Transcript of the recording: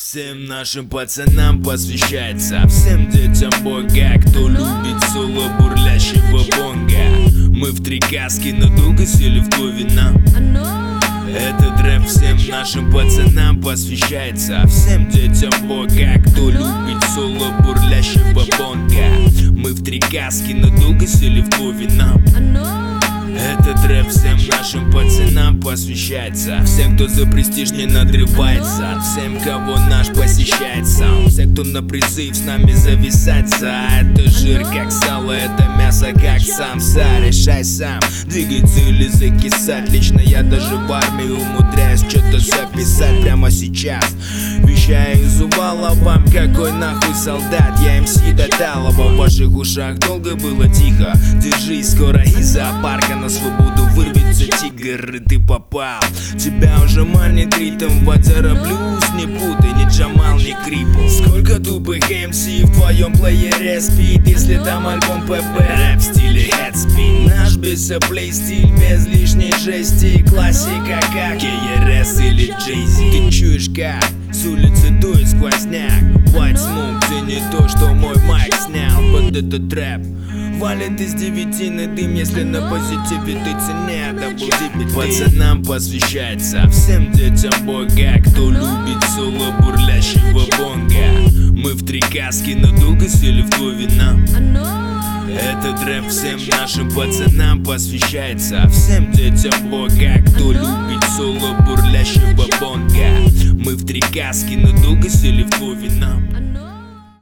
Всем нашим пацанам посвящается, всем детям бога, кто любит соло бурлящего бонга. Мы в три каски надолго сели в то вина. Этот рэп всем нашим пацанам посвящается, всем детям бога, кто любит соло бурлящего бонга. Мы в три каски надолго сели в то вина. Этот рэп всем нашим пацанам посвящается, всем, кто за престиж не надрывается, всем, кого наш посещает сам, всем, кто на призыв с нами зависается. Это жир как сало, это мясо как самса. Решай сам, двигаться или закисать. Лично я даже в армии умудряюсь что-то записать прямо сейчас. Вещая из увала вам, какой нахуй солдат. Я МС до талого, в ваших ушах долго было тихо. Держись, скоро из зоопарка на свободу вырвется тигр, и ты попал. Тебя уже манит ритм, ватера блюз. Не путай, ни Джамал, ни Крипл. Сколько тупых МС в твоем плеере спит, если там альбом ПП. Рэп в стиле headspin, наш бесоплей стиль без лишней жести. Классика как КРС или Джейзи. Ты чуешь как с улицы дует сквозняк. White Smoke, ты не то, что мой майк снял. Вот этот рэп валит из 9 на дым, если на позитиве ты цене дабл-дипить. Пацанам посвящается, всем детям бога, кто любит соло бурлящего бонга. Мы в три каски надолго сели в то вина. Этот рэп всем нашим пацанам посвящается, всем детям бога, кто любит соло бурлящего бонга. Мы в три каски надолго сели в то вина.